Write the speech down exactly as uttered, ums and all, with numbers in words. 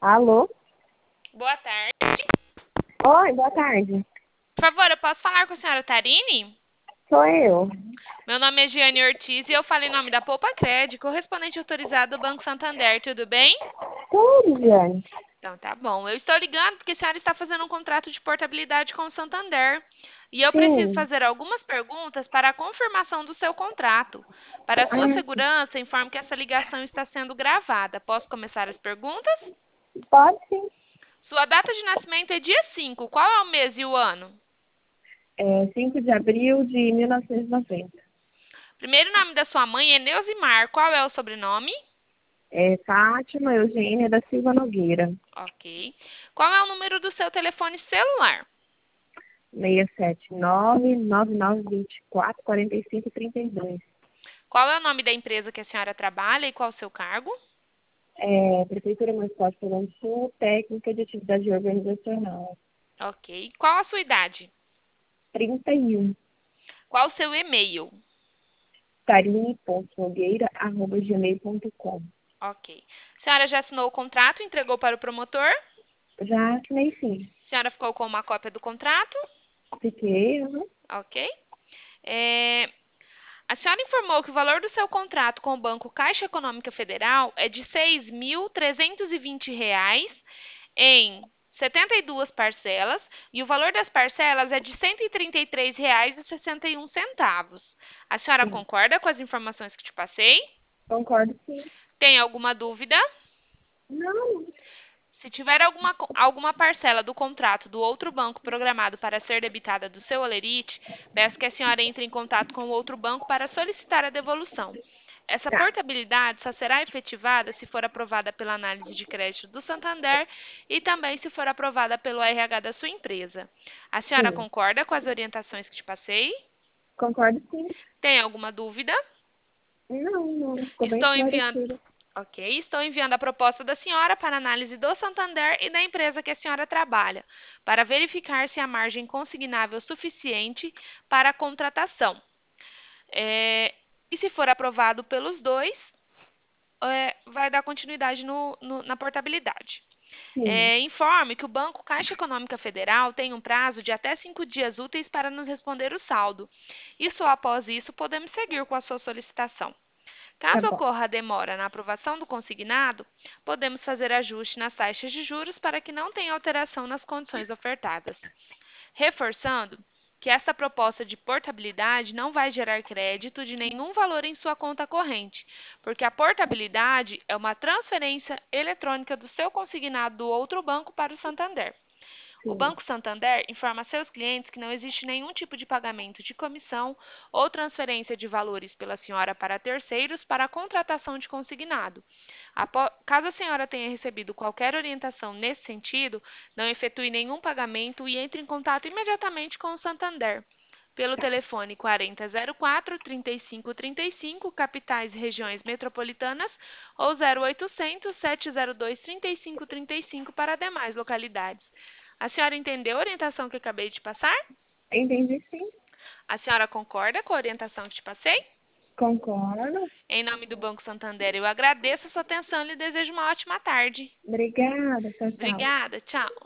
Alô? Boa tarde. Oi, boa tarde. Por favor, eu posso falar com a senhora Tarine? Sou eu. Meu nome é Giane Ortiz e eu falo em nome da Poupa Cred, correspondente autorizado do Banco Santander. Tudo bem? Tudo, Diane. Então tá bom. Eu estou ligando porque a senhora está fazendo um contrato de portabilidade com o Santander. E eu preciso Sim. fazer algumas perguntas para a confirmação do seu contrato. Para a sua Ah, segurança, informo que essa ligação está sendo gravada. Posso começar as perguntas? pode sim. Sua data de nascimento é dia cinco. Qual é o mês e o ano? É cinco de abril de mil novecentos e noventa. Primeiro nome da sua mãe é Neusimar. Qual é o sobrenome? É Fátima Eugênia da Silva Nogueira. Ok. Qual é o número do seu telefone celular? seis sete nove, nove nove dois quatro, quatro cinco três dois. Qual é o nome da empresa que a senhora trabalha e qual o seu cargo? É Prefeitura Municipal de Pernambuco do Sul, técnica de atividade organizacional. Ok. Qual a sua idade? trinta e um. Qual o seu e-mail? tarine ponto nogueira arroba gmail ponto com. Ok. A senhora já assinou o contrato e entregou para o promotor? Já assinei sim. A senhora ficou com uma cópia do contrato? Fiquei, uhum. Ok. É, A senhora informou que o valor do seu contrato com o Banco Caixa Econômica Federal é de seis mil trezentos e vinte reais em setenta e duas parcelas e o valor das parcelas é de cento e trinta e três reais e sessenta e um centavos. A senhora Sim. concorda com as informações que te passei? Concordo sim. Tem alguma dúvida? Não, Se tiver alguma, alguma parcela do contrato do outro banco programado para ser debitada do seu holerite, peço que a senhora entre em contato com o outro banco para solicitar a devolução. Essa tá. portabilidade só será efetivada se for aprovada pela análise de crédito do Santander e também se for aprovada pelo R H da sua empresa. A senhora Sim. concorda com as orientações que te passei? Concordo sim. Tem alguma dúvida? Não, não. Ficou bem Estou enviando. esclarecido. Ok, estou enviando a proposta da senhora para análise do Santander e da empresa que a senhora trabalha, para verificar se há margem consignável suficiente para a contratação. É, e se for aprovado pelos dois, é, vai dar continuidade no- no- na portabilidade. Sim. É, informe que o Banco Caixa Econômica Federal tem um prazo de até cinco dias úteis para nos responder o saldo. E só após isso podemos seguir com a sua solicitação. Tá Caso bom. ocorra a demora na aprovação do consignado, podemos fazer ajuste nas taxas de juros para que não tenha alteração nas condições ofertadas. Reforçando que esta proposta de portabilidade não vai gerar crédito de nenhum valor em sua conta corrente, porque a portabilidade é uma transferência eletrônica do seu consignado do outro banco para o Santander. O Sim. Banco Santander informa a seus clientes que não existe nenhum tipo de pagamento de comissão ou transferência de valores pela senhora para terceiros para a contratação de consignado. Apo- Caso a senhora tenha recebido qualquer orientação nesse sentido, não efetue nenhum pagamento e entre em contato imediatamente com o Santander. Pelo telefone quarenta zero quatro, trinta e cinco trinta e cinco, capitais e regiões metropolitanas, ou zero oitocentos, sete zero dois, trinta e cinco trinta e cinco para demais localidades. A senhora entendeu a orientação que acabei de passar? Entendi sim. A senhora concorda com a orientação que te passei? Concordo. Em nome do Banco Santander, eu agradeço a sua atenção e lhe desejo uma ótima tarde. Obrigada. Tchau, tchau. Obrigada, tchau.